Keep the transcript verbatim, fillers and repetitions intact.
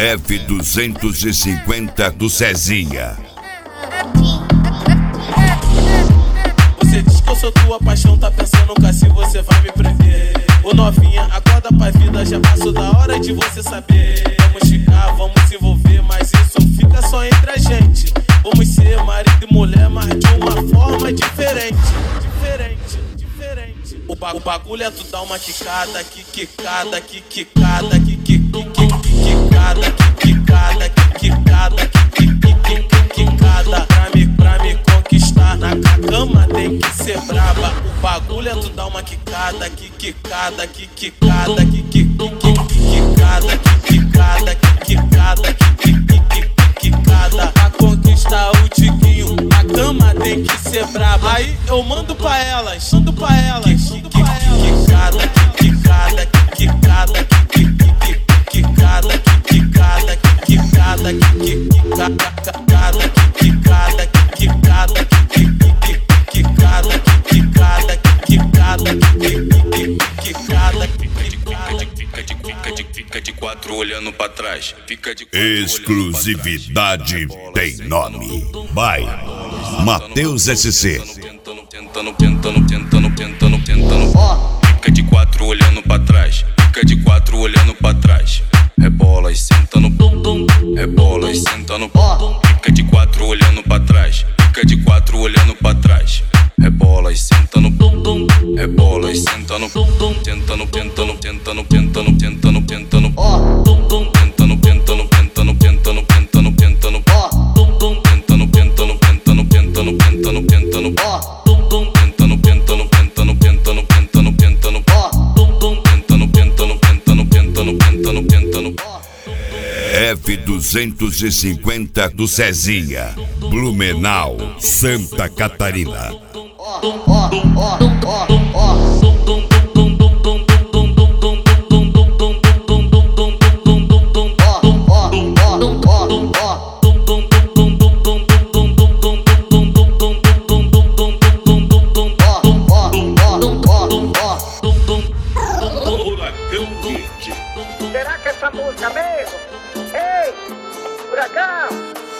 F duzentos e cinquenta do Cezinha. Você diz que eu sou tua paixão, tá pensando que assim você vai me prender. Ô novinha, acorda pra vida, já passou da hora de você saber. Vamos ficar, vamos se envolver, mas isso fica só entre a gente. Vamos ser marido e mulher, mas de uma forma diferente. Diferente, diferente. O, ba o bagulho é tu dar uma quicada, que quicada, que quicada, que quicada, que quicada, que quicada, que quicada. Pra me, pra me conquistar na cama tem que ser braba. O bagulho é tu dar uma quicada, que quicada, que quicada, que quicada, que quicada, que quicada, que quicada. Pra conquistar o tiquinho, a cama tem que ser braba. Aí eu mando pra elas, mando pra elas, mando pra elas. Quicada, que quicada, que quicada, que quicada, que quicada, que quicada, que quicada, que quicada, que quicada, que quicada, que quicada, que quicada, que quicada. Fica de, fica de, fica de quatro olhando pra trás. Fica de Exclusividade tem nome. Vai, Matheus S C. Tentando, tentando, tentando, tentando, tentando, tentando. Fica de quatro olhando pra trás. Fica de quatro olhando pra trás. Rebola e senta no bumbum. Rebola e senta no bumbum. Fica de quatro olhando pra trás. Fica de quatro olhando pra trás. Rebola e senta no bumbum. Rebola e senta no bumbum. Tentando, tentando, tentando, tentando, tentando, tentando. Bumbum. Tentando, tentando, tentando, tentando, tentando, tentando. Bumbum. Tentando, tentando, tentando, tentando, tentando, tentando. Bumbum. Tentando, tentando, tentando, tentando, tentando, tentando. Bumbum. Tentando, tentando, tentando, tentando, tentando, tentando. F duzentos e cinquenta do Cezinha, Blumenau, Santa Catarina. Será que essa música mesmo? Ei, Furacão!